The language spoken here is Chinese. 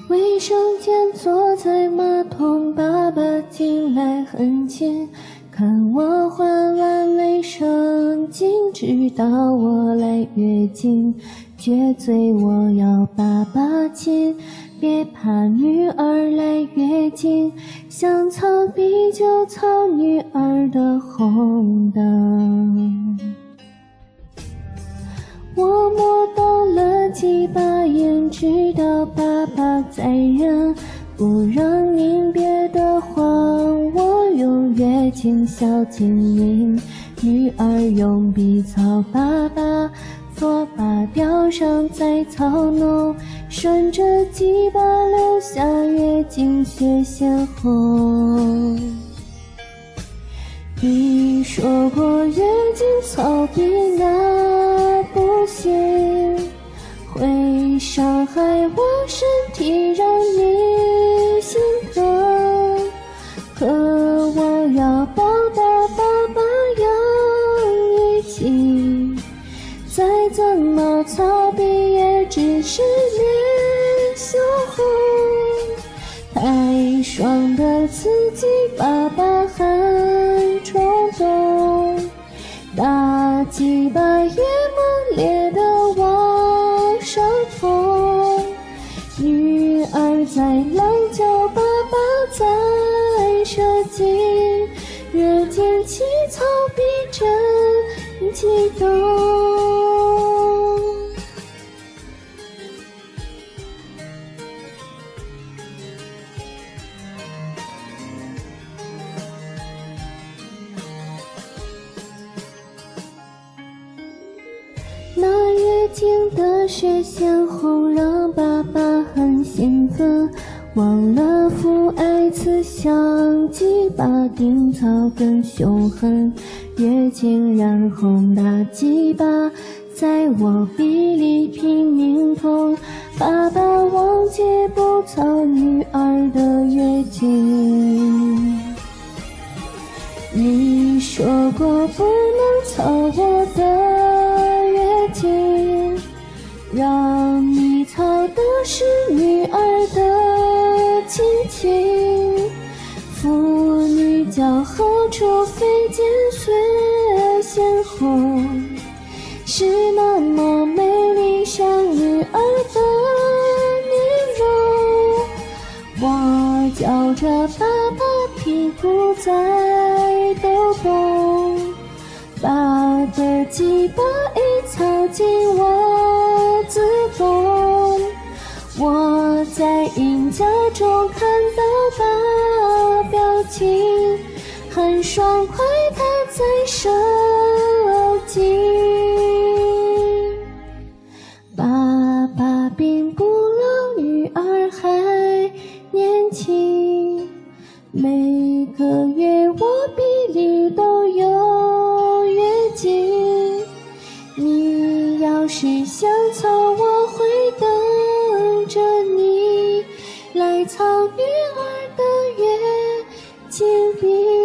卫生间坐在马桶，爸爸进来很近，看我换完卫生巾，直到我来月经，撅嘴我要爸爸亲，别怕女儿来月经，香草比酒草女儿的红灯。我摸到了几把烟，知道爸爸在忍，不让您别的慌，我用月经小精灵，女儿用鼻草，爸爸左把吊上在操弄，顺着鸡巴留下月经血鲜红。你说过月经草比那不行，会伤害我身体，让你心疼。可我要报答爸爸养月经，再怎么操逼也只是脸羞红。太爽的刺激，爸爸很冲动，大鸡巴也猛烈的往上冲，女儿在狼叫，爸爸在射精，月经起草逼真激动。那月经的血鲜红让爸爸很兴奋，忘了父爱慈祥，鸡巴顶草更凶狠，月经染红大鸡巴，在我臂里拼命痛，爸爸忘记不操女儿的月经。你说过不能操我的月经，让你操的是女儿的亲亲，妇女骄后除非见血鲜红，是那么美丽像女儿的面容。我叫着爸爸，屁股在抖动，爸的鸡巴一操进我子宫，我在阴夹中看到爸表情很爽快，他在射精。爸爸并不老，女儿还年轻，每个月我臂里都有月经，你要是想操我会等着你来操女儿的月经病。